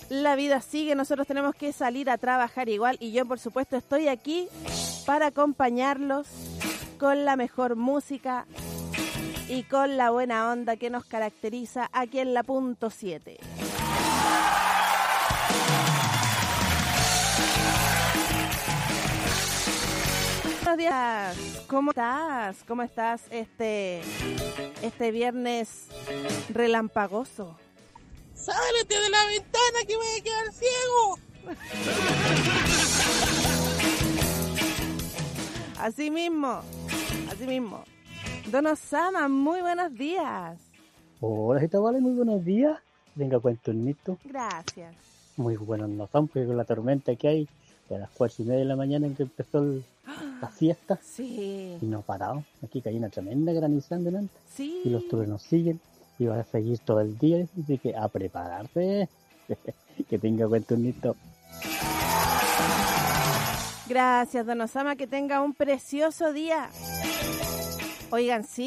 la vida sigue, nosotros tenemos que salir a trabajar igual y yo por supuesto estoy aquí para acompañarlos con la mejor música y con la buena onda que nos caracteriza aquí en la punto 7. Buenos días, ¿cómo estás? ¿Cómo estás este viernes relampagoso? ¡Sálete de la ventana que voy a quedar ciego! Así mismo. Don Osama, muy buenos días. Hola, Gita, vale, muy buenos días. Venga, cuento el mito. Gracias. Muy buenos no son, porque con la tormenta que hay, de las 4:30 de la mañana en que empezó la fiesta, Sí. y no parado. Aquí cae una tremenda granizando delante. Sí. Y los truenos siguen, y va a seguir todo el día, así que a prepararse. Que tenga cuento el mito. Gracias, don Osama, que tenga un precioso día. Oigan, sí.